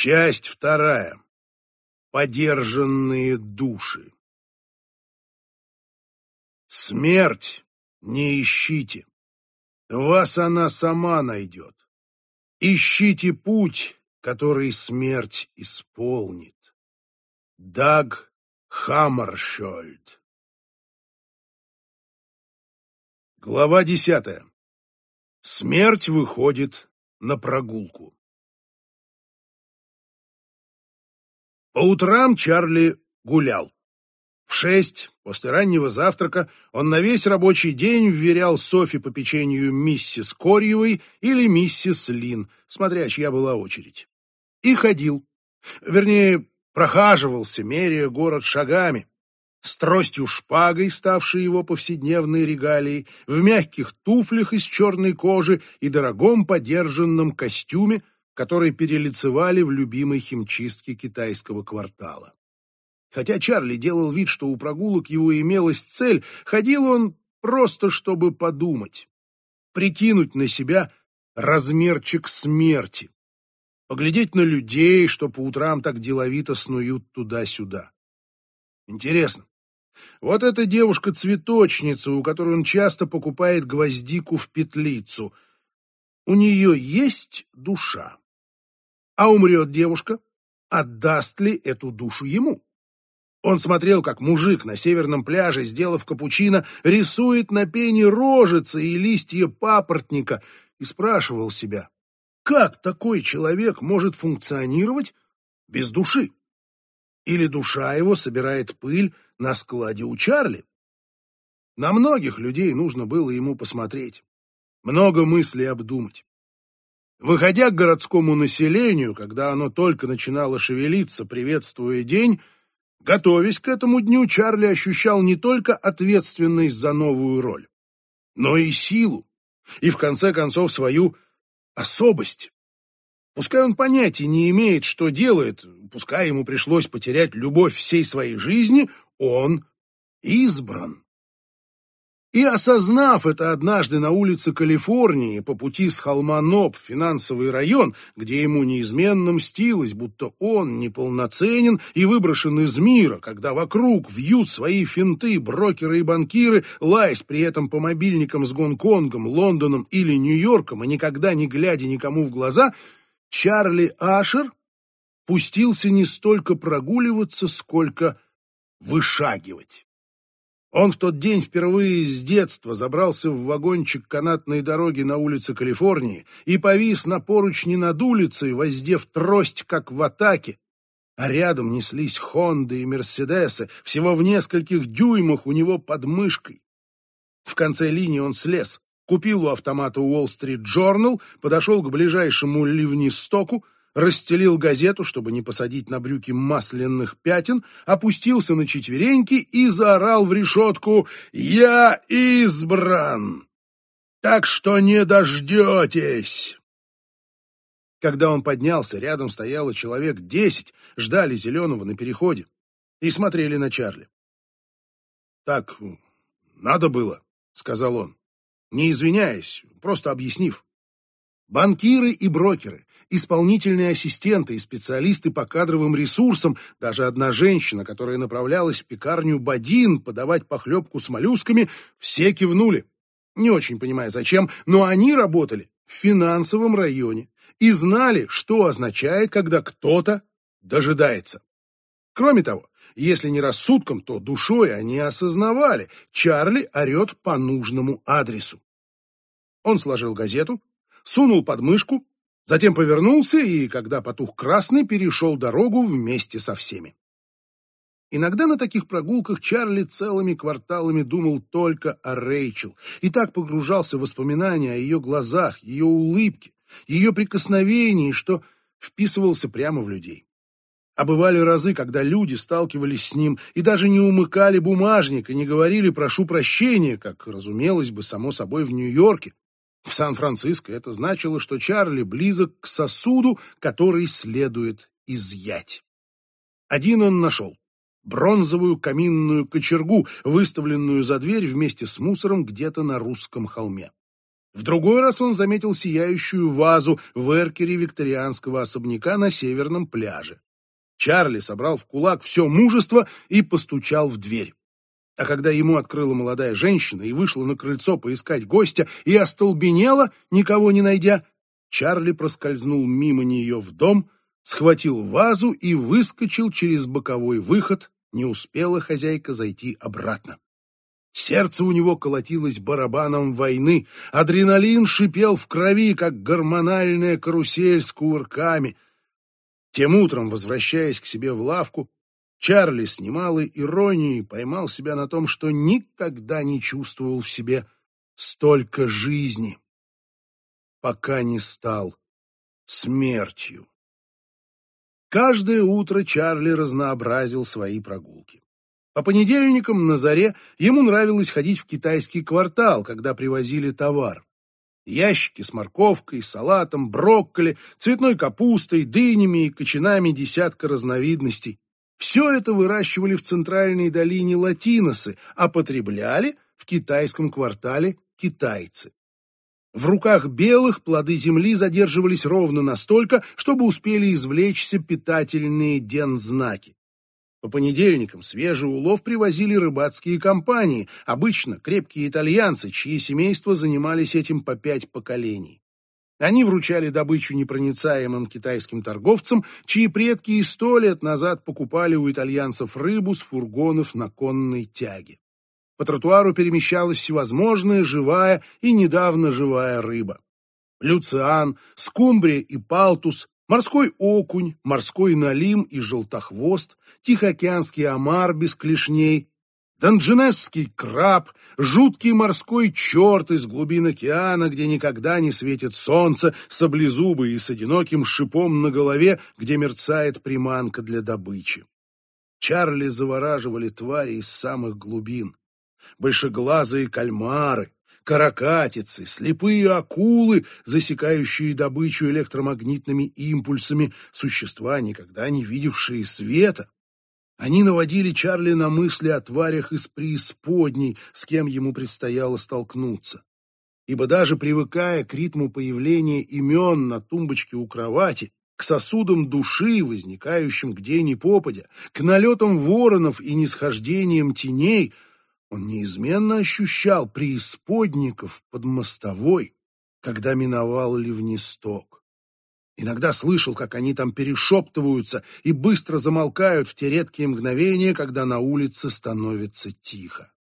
Часть вторая. Подержанные души. Смерть не ищите. Вас она сама найдет. Ищите путь, который смерть исполнит. Даг Хаммаршольд. Глава 10. Смерть выходит на прогулку. По утрам Чарли гулял. В 6, после раннего завтрака, он на весь рабочий день вверял Софи по печенью миссис Корьевой или миссис Лин, смотря чья была очередь. И ходил. Вернее, прохаживался, меряя город шагами, с тростью-шпагой, ставшей его повседневной регалией, в мягких туфлях из черной кожи и дорогом подержанном костюме, который перелицевали в любимой химчистке китайского квартала. Хотя Чарли делал вид, что у прогулок его имелась цель, ходил он просто, чтобы подумать, прикинуть на себя размерчик смерти, поглядеть на людей, что по утрам так деловито снуют туда-сюда. Интересно, вот эта девушка-цветочница, у которой он часто покупает гвоздику в петлицу, у нее есть душа? А умрет девушка, отдаст ли эту душу ему? Он смотрел, как мужик на северном пляже, сделав капучино, рисует на пене рожицы и листья папоротника, и спрашивал себя, как такой человек может функционировать без души? Или душа его собирает пыль на складе у Чарли? На многих людей нужно было ему посмотреть, много мыслей обдумать. Выходя к городскому населению, когда оно только начинало шевелиться, приветствуя день, готовясь к этому дню, Чарли ощущал не только ответственность за новую роль, но и силу, и в конце концов свою особость. Пускай он понятия не имеет, что делает, пускай ему пришлось потерять любовь всей своей жизни, он избран. И осознав это однажды на улице Калифорнии по пути с холма Ноб в финансовый район, где ему неизменно мстилось, будто он неполноценен и выброшен из мира, когда вокруг вьют свои финты брокеры и банкиры, лаясь при этом по мобильникам с Гонконгом, Лондоном или Нью-Йорком и никогда не глядя никому в глаза, Чарли Ашер пустился не столько прогуливаться, сколько вышагивать. Он в тот день впервые с детства забрался в вагончик канатной дороги на улице Калифорнии и повис на поручни над улицей, воздев трость, как в атаке, а рядом неслись Хонды и Мерседесы, всего в нескольких дюймах у него под мышкой. В конце линии он слез, купил у автомата Уолл-стрит Джорнал, подошел к ближайшему ливнистоку, расстелил газету, чтобы не посадить на брюки масляных пятен, опустился на четвереньки и заорал в решетку: «Я избран! Так что не дождетесь!» Когда он поднялся, рядом стояло человек 10, ждали зеленого на переходе и смотрели на Чарли. «Так надо было», — сказал он, не извиняясь, просто объяснив. Банкиры и брокеры, исполнительные ассистенты и специалисты по кадровым ресурсам, даже одна женщина, которая направлялась в пекарню Бадин подавать похлебку с моллюсками, все кивнули, не очень понимая зачем, но они работали в финансовом районе и знали, что означает, когда кто-то дожидается. Кроме того, если не рассудком, то душой они осознавали, Чарли орет по нужному адресу. Он сложил газету, сунул под мышку, затем повернулся и, когда потух красный, перешел дорогу вместе со всеми. Иногда на таких прогулках Чарли целыми кварталами думал только о Рэйчел и так погружался в воспоминания о ее глазах, ее улыбке, ее прикосновении, что вписывался прямо в людей. А бывали разы, когда люди сталкивались с ним и даже не умыкали бумажник и не говорили «прошу прощения», как разумелось бы само собой в Нью-Йорке. В Сан-Франциско это значило, что Чарли близок к сосуду, который следует изъять. Один он нашел — бронзовую каминную кочергу, выставленную за дверь вместе с мусором где-то на Русском холме. В другой раз он заметил сияющую вазу в эркере викторианского особняка на северном пляже. Чарли собрал в кулак все мужество и постучал в дверь. А когда ему открыла молодая женщина и вышла на крыльцо поискать гостя и остолбенела, никого не найдя, Чарли проскользнул мимо нее в дом, схватил вазу и выскочил через боковой выход. Не успела хозяйка зайти обратно. Сердце у него колотилось барабаном войны, адреналин шипел в крови, как гормональная карусель с кувырками. Тем утром, возвращаясь к себе в лавку, Чарли с немалой иронией поймал себя на том, что никогда не чувствовал в себе столько жизни, пока не стал смертью. Каждое утро Чарли разнообразил свои прогулки. По понедельникам на заре ему нравилось ходить в китайский квартал, когда привозили товар. Ящики с морковкой, салатом, брокколи, цветной капустой, дынями и кочанами десятка разновидностей. Все это выращивали в центральной долине Латиносы, а потребляли в китайском квартале китайцы. В руках белых плоды земли задерживались ровно настолько, чтобы успели извлечься питательные дензнаки. По понедельникам свежий улов привозили рыбацкие компании, обычно крепкие итальянцы, чьи семейства занимались этим по 5 поколений. Они вручали добычу непроницаемым китайским торговцам, чьи предки и 100 лет назад покупали у итальянцев рыбу с фургонов на конной тяге. По тротуару перемещалась всевозможная живая и недавно живая рыба. Люциан, скумбрия и палтус, морской окунь, морской налим и желтохвост, тихоокеанский омар без клешней, донджинесский краб, жуткий морской черт из глубин океана, где никогда не светит солнце, саблезубый и с одиноким шипом на голове, где мерцает приманка для добычи. Чарли завораживали твари из самых глубин. Большеглазые кальмары, каракатицы, слепые акулы, засекающие добычу электромагнитными импульсами, существа, никогда не видевшие света. Они наводили Чарли на мысли о тварях из преисподней, с кем ему предстояло столкнуться. Ибо даже привыкая к ритму появления имен на тумбочке у кровати, к сосудам души, возникающим где ни попадя, к налетам воронов и нисхождениям теней, он неизменно ощущал преисподников под мостовой, когда миновал ливнесток. Иногда слышал, как они там перешептываются и быстро замолкают в те редкие мгновения, когда на улице становится тихо.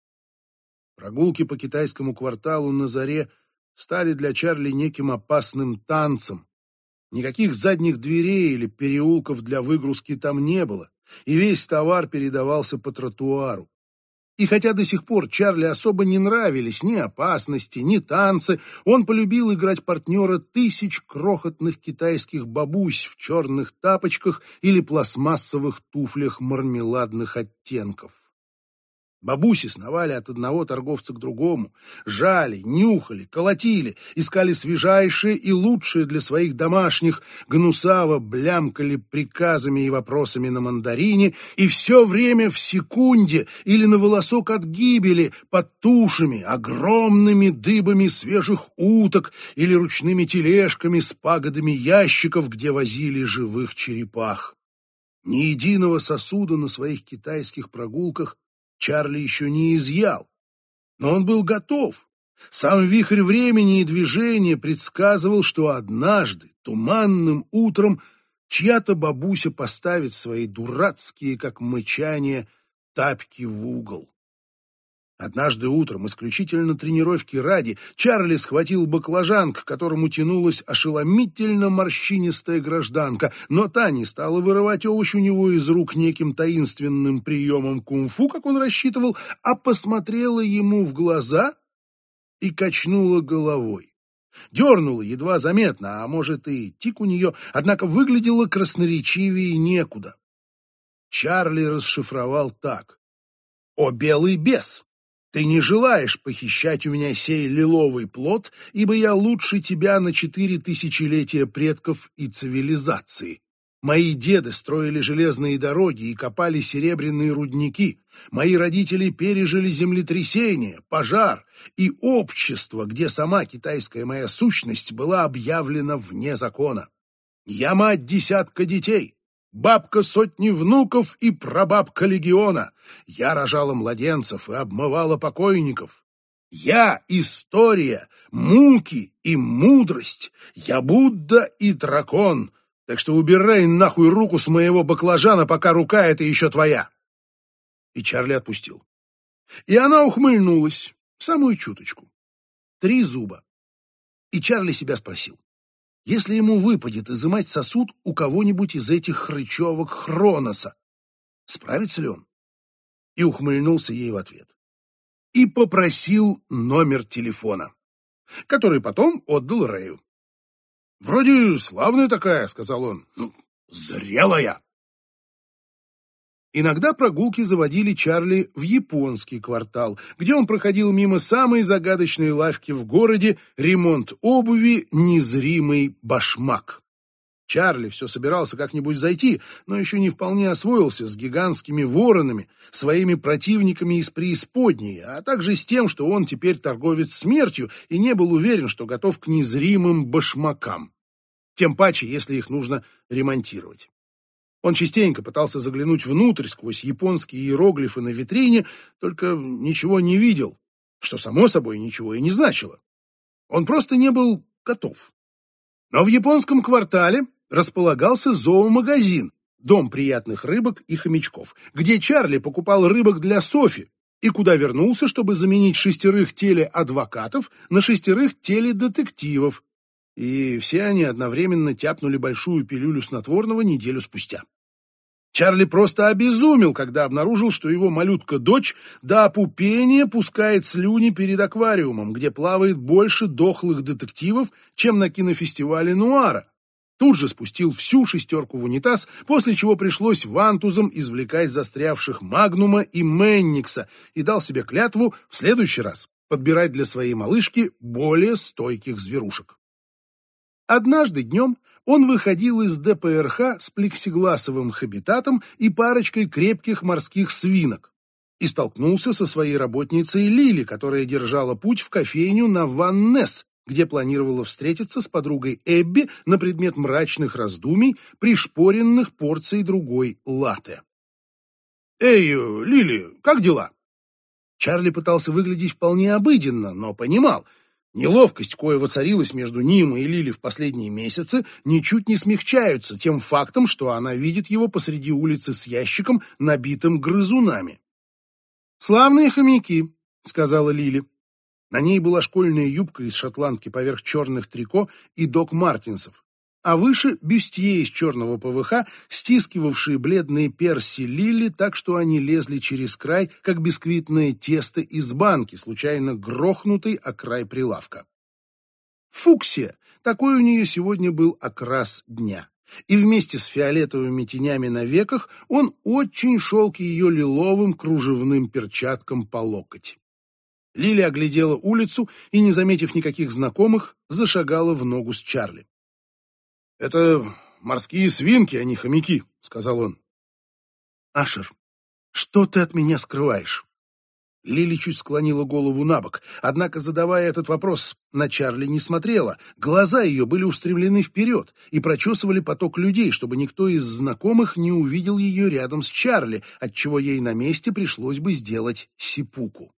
Прогулки по китайскому кварталу на заре стали для Чарли неким опасным танцем. Никаких задних дверей или переулков для выгрузки там не было, и весь товар передавался по тротуару. И хотя до сих пор Чарли особо не нравились ни опасности, ни танцы, он полюбил играть партнера 1000 крохотных китайских бабусь в черных тапочках или пластмассовых туфлях мармеладных оттенков. Бабуси сновали от одного торговца к другому, жали, нюхали, колотили, искали свежайшее и лучшее для своих домашних, гнусаво блямкали приказами и вопросами на мандарине, и все время в секунде или на волосок от гибели под тушами, огромными дыбами свежих уток или ручными тележками с пагодами ящиков, где возили живых черепах. Ни единого сосуда на своих китайских прогулках Чарли еще не изъял, но он был готов. Сам вихрь времени и движения предсказывал, что однажды, туманным утром, чья-то бабуся поставит свои дурацкие, как мычание, тапки в угол. Однажды утром, исключительно тренировки ради, Чарли схватил баклажан, к которому тянулась ошеломительно морщинистая гражданка, но та не стала вырывать овощ у него из рук неким таинственным приемом кунг-фу, как он рассчитывал, а посмотрела ему в глаза и качнула головой. Дернула едва заметно, а может и тик у нее, однако выглядела красноречивее некуда. Чарли расшифровал так: «О, белый бес! Ты не желаешь похищать у меня сей лиловый плод, ибо я лучше тебя на 4 тысячелетия предков и цивилизации. Мои деды строили железные дороги и копали серебряные рудники. Мои родители пережили землетрясение, пожар и общество, где сама китайская моя сущность была объявлена вне закона. Я мать десятка детей, бабка сотни внуков и прабабка легиона. Я рожала младенцев и обмывала покойников. Я история, муки и мудрость. Я Будда и дракон. Так что убирай нахуй руку с моего баклажана, пока рука эта еще твоя. И Чарли отпустил. И она ухмыльнулась, самую чуточку. 3 зуба. И Чарли себя спросил. Если ему выпадет изымать сосуд у кого-нибудь из этих хрычевок Хроноса, справится ли он? И ухмыльнулся ей в ответ. И попросил номер телефона, который потом отдал Рэю. «Вроде славная такая», — сказал он. «Зрелая». Иногда прогулки заводили Чарли в японский квартал, где он проходил мимо самой загадочной лавки в городе «Ремонт обуви. Незримый башмак». Чарли все собирался как-нибудь зайти, но еще не вполне освоился с гигантскими воронами, своими противниками из преисподней, а также с тем, что он теперь торговец смертью и не был уверен, что готов к незримым башмакам. Тем паче, если их нужно ремонтировать. Он частенько пытался заглянуть внутрь сквозь японские иероглифы на витрине, только ничего не видел, что, само собой, ничего и не значило. Он просто не был готов. Но в японском квартале располагался зоомагазин, дом приятных рыбок и хомячков, где Чарли покупал рыбок для Софи и куда вернулся, чтобы заменить 6 телеадвокатов на 6 теледетективов. И все они одновременно тяпнули большую пилюлю снотворного неделю спустя. Чарли просто обезумел, когда обнаружил, что его малютка-дочь до опупения пускает слюни перед аквариумом, где плавает больше дохлых детективов, чем на кинофестивале нуара. Тут же спустил всю 6 в унитаз, после чего пришлось вантузом извлекать застрявших Магнума и Менникса и дал себе клятву в следующий раз подбирать для своей малышки более стойких зверушек. Однажды днем он выходил из ДПРХ с плексигласовым хабитатом и парочкой крепких морских свинок и столкнулся со своей работницей Лили, которая держала путь в кофейню на Ван Несс, где планировала встретиться с подругой Эбби на предмет мрачных раздумий, пришпоренных порцией другой латте. «Эй, Лили, как дела?» Чарли пытался выглядеть вполне обыденно, но понимал, неловкость, кое воцарилась между ним и Лили в последние месяцы, ничуть не смягчаются тем фактом, что она видит его посреди улицы с ящиком, набитым грызунами. «Славные хомяки», — сказала Лили. На ней была школьная юбка из шотландки поверх черных трико и док-мартинсов, а выше бюстье из черного ПВХ, стискивавшие бледные перси Лили так, что они лезли через край, как бисквитное тесто из банки, случайно грохнутой о край прилавка. Фуксия, такой у нее сегодня был окрас дня, и вместе с фиолетовыми тенями на веках он очень шел к ее лиловым кружевным перчаткам по локоть. Лили оглядела улицу и, не заметив никаких знакомых, зашагала в ногу с Чарли. «Это морские свинки, а не хомяки», — сказал он. «Ашер, что ты от меня скрываешь?» Лили чуть склонила голову на бок, однако, задавая этот вопрос, на Чарли не смотрела. Глаза ее были устремлены вперед и прочесывали поток людей, чтобы никто из знакомых не увидел ее рядом с Чарли, отчего ей на месте пришлось бы сделать сипуку.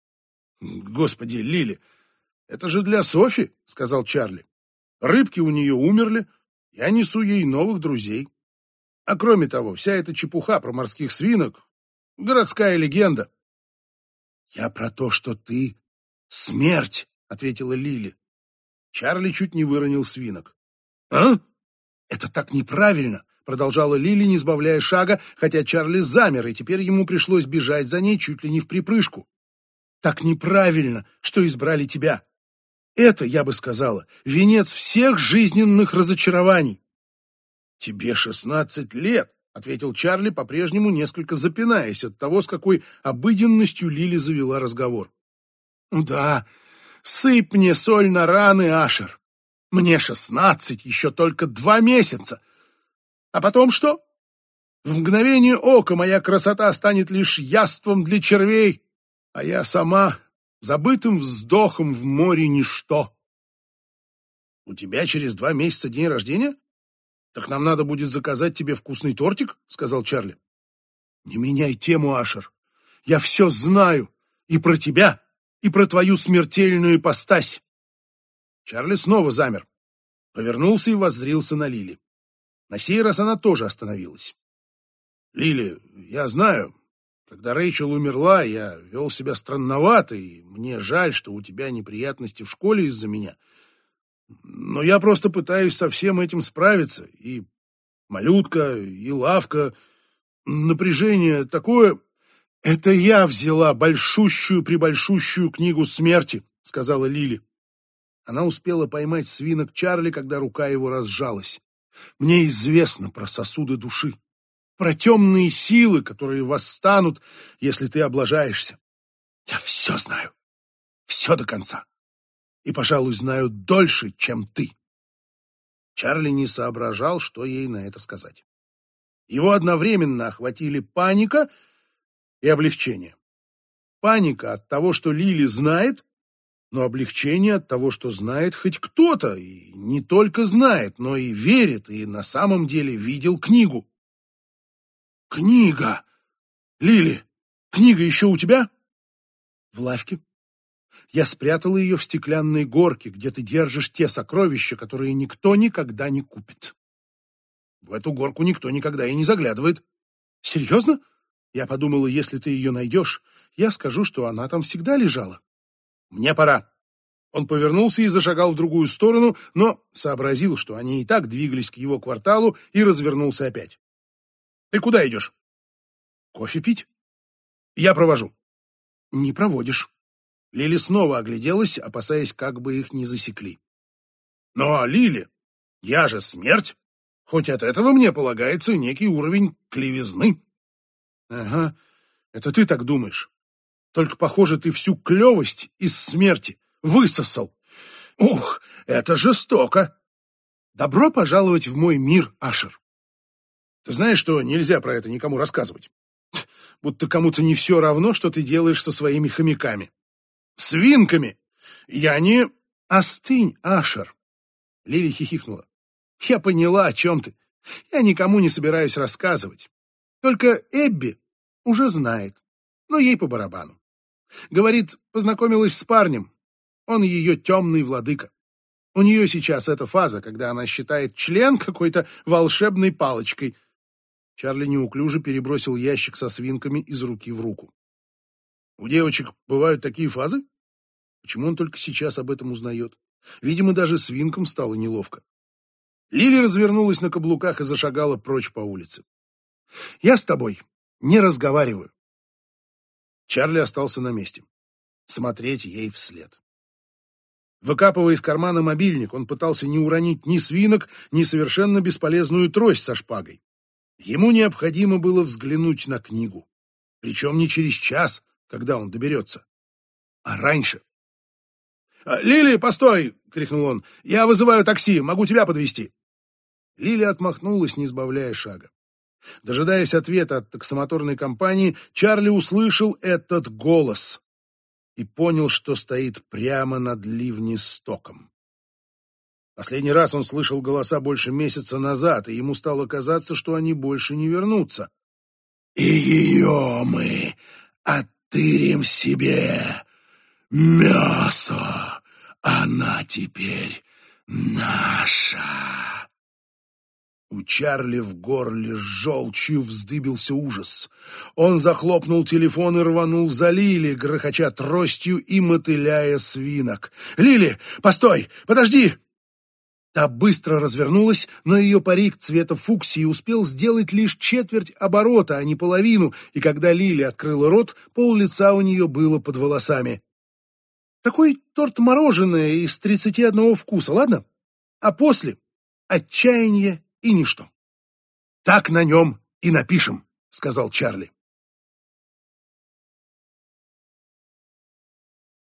«Господи, Лили, это же для Софи», — сказал Чарли. «Рыбки у нее умерли, я несу ей новых друзей. А кроме того, вся эта чепуха про морских свинок — городская легенда». «Я про то, что ты смерть», — ответила Лили. Чарли чуть не выронил свинок. «А? Это так неправильно», — продолжала Лили, не сбавляя шага, хотя Чарли замер, и теперь ему пришлось бежать за ней чуть ли не вприпрыжку. «Так неправильно, что избрали тебя. Это, я бы сказала, венец всех жизненных разочарований». «Тебе 16 лет», — ответил Чарли, по-прежнему несколько запинаясь от того, с какой обыденностью Лили завела разговор. «Да, сыпь мне соль на раны, Ашер. Мне 16, еще только 2 месяца. А потом что? В мгновение ока моя красота станет лишь яством для червей, а я сама забытым вздохом в море ничто. У тебя через 2 месяца день рождения? Так нам надо будет заказать тебе вкусный тортик, сказал Чарли. Не меняй тему, Ашер. Я все знаю и про тебя, и про твою смертельную ипостась. Чарли снова замер, повернулся и воззрился на Лили. На сей раз она тоже остановилась. Лили, я знаю, когда Рэйчел умерла, я вел себя странновато, и мне жаль, что у тебя неприятности в школе из-за меня. Но я просто пытаюсь со всем этим справиться. И малютка, и лавка, напряжение такое... Это я взяла большущую-пребольшущую книгу смерти, сказала Лили. Она успела поймать свинок Чарли, когда рука его разжалась. Мне известно про сосуды души, про темные силы, которые восстанут, если ты облажаешься. Я все знаю, все до конца. И, пожалуй, знаю дольше, чем ты. Чарли не соображал, что ей на это сказать. Его одновременно охватили паника и облегчение. Паника от того, что Лили знает, но облегчение от того, что знает хоть кто-то, и не только знает, но и верит, и на самом деле видел книгу. Книга! Лили, книга еще у тебя? В лавке. Я спрятала ее в стеклянной горке, где ты держишь те сокровища, которые никто никогда не купит. В эту горку никто никогда и не заглядывает. Серьезно? Я подумала, если ты ее найдешь, я скажу, что она там всегда лежала. Мне пора. Он повернулся и зашагал в другую сторону, но сообразил, что они и так двигались к его кварталу, и развернулся опять. Ты куда идешь? Кофе пить? Я провожу. Не проводишь. Лили снова огляделась, опасаясь, как бы их не засекли. Но, Лили, я же смерть. Хоть от этого мне полагается некий уровень клевизны. Ага, это ты так думаешь. Только, похоже, ты всю клевость из смерти высосал. Ух, это жестоко. Добро пожаловать в мой мир, Ашер. Ты знаешь, что нельзя про это никому рассказывать? Будто кому-то не все равно, что ты делаешь со своими хомяками. Свинками. Я не... Остынь, Ашер. Лили хихикнула. Я поняла, о чем ты. Я никому не собираюсь рассказывать. Только Эбби уже знает, но ей по барабану. Говорит, познакомилась с парнем. Он ее темный владыка. У нее сейчас эта фаза, когда она считает член какой-то волшебной палочкой. Чарли неуклюже перебросил ящик со свинками из руки в руку. У девочек бывают такие фазы? Почему он только сейчас об этом узнает? Видимо, даже свинкам стало неловко. Лили развернулась на каблуках и зашагала прочь по улице. «Я с тобой не разговариваю». Чарли остался на месте, смотреть ей вслед. Выкапывая из кармана мобильник, он пытался не уронить ни свинок, ни совершенно бесполезную трость со шпагой. Ему необходимо было взглянуть на книгу. Причем не через час, когда он доберется, а раньше. «Лили, постой!» — крикнул он. «Я вызываю такси, могу тебя подвезти». Лили отмахнулась, не сбавляя шага. Дожидаясь ответа от таксомоторной компании, Чарли услышал этот голос и понял, что стоит прямо над ливнестоком. Последний раз он слышал голоса больше месяца назад, и ему стало казаться, что они больше не вернутся. «И ее мы оттырим себе мясо, она теперь наша». У Чарли в горле с желчью вздыбился ужас. Он захлопнул телефон и рванул за Лили, грохоча тростью и мотыляя свинок. «Лили, постой! Подожди!» Та быстро развернулась, но ее парик цвета фуксии успел сделать лишь четверть оборота, а не половину, и когда Лили открыла рот, пол-лица у нее было под волосами. «Такой торт-мороженое из 31 вкуса, ладно? А после — отчаяние и ничто». «Так на нем и напишем», — сказал Чарли.